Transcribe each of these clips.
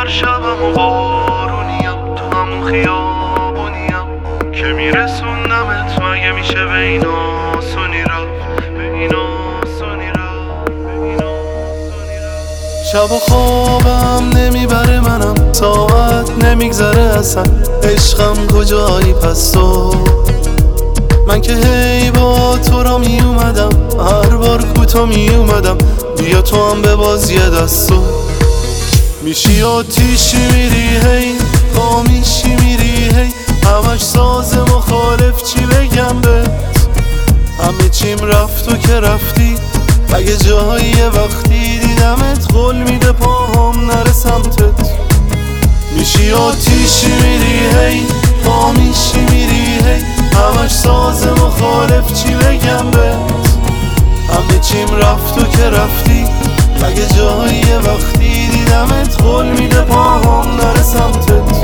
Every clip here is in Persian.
شبم و بارونیم، تو همون خیابونیم که میرسوندمت. مگه میشه به این آسونی رفت، به این آسونی رفت، به این آسونی رفت. شب و خوابم نمیبره منم، ساعت نمیگذره اصلا. عشقم کجایی پس تو؟ من که هی با تو را می اومدم، هر بار کوتا می اومدم. بیا تو هم بباز یه دستو. میشی آتیشی میری هی، خامیشی میری هی. همش ساز مخالف، چی بگم بهت؟ همه چیم رفت و که رفتی. اگه جایی وقتی دیدمت، قول میده پاهم نره سمتت. میشی آتیشی میری هی، خامیشی میری هی. همش ساز مخالف، چی بگم بهت؟ همه چیم رفت و که رفتی. اگه جایی وقتی دیدمت، قول میده پاهم نره سمتت.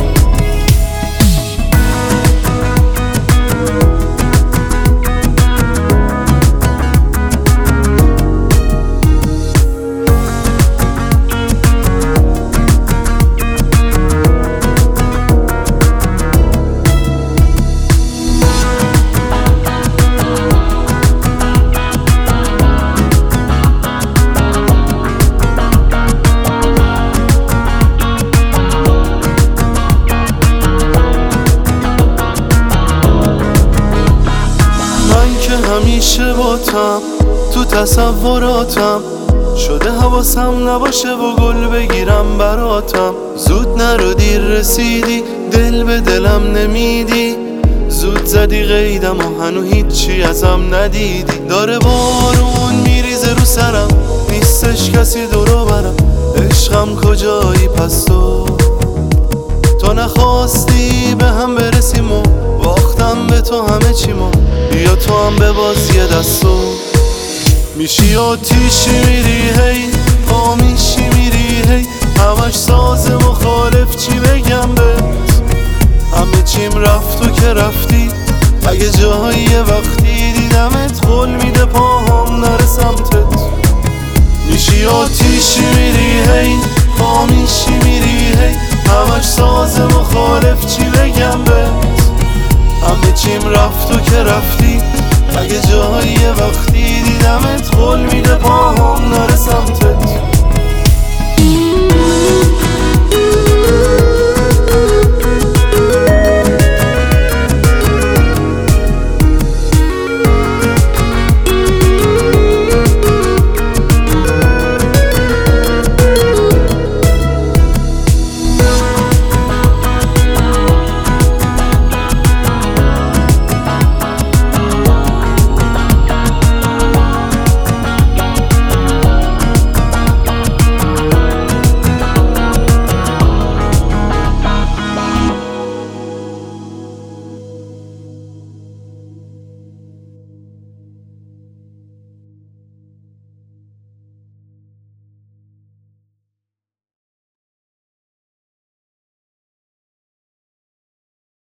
همیشه باتم تو تصوراتم، شده حواسم نباشه و گل بگیرم براتم. زود نرو دیر رسیدی، دل به دلم نمیدی. زود زدی قیدم و هنو هیچی ازم ندیدی. داره بارون میریزه رو سرم، نیستش کسی دورو برم. عشقم کجایی پس تو؟ تو نخواستی به هم برسیم و باختم به تو همه چیمو. بیا تو هم بباز یه دستو. میشی آتیشی میری هی، خامیشی میری هی. همش ساز مخالف، چی بگم بهت؟ همه چیم رفت و که رفتی. اگه جایی وقتی دیدمت، قول میده پاهم نره سمتت. میشی آتیشی میری هی، خامیشی میری هی. همش ساز مخالف، چی بگم بهت؟ همه چیم رفت و که رفتی. اگه جایی وقتی دیدمت، قول میده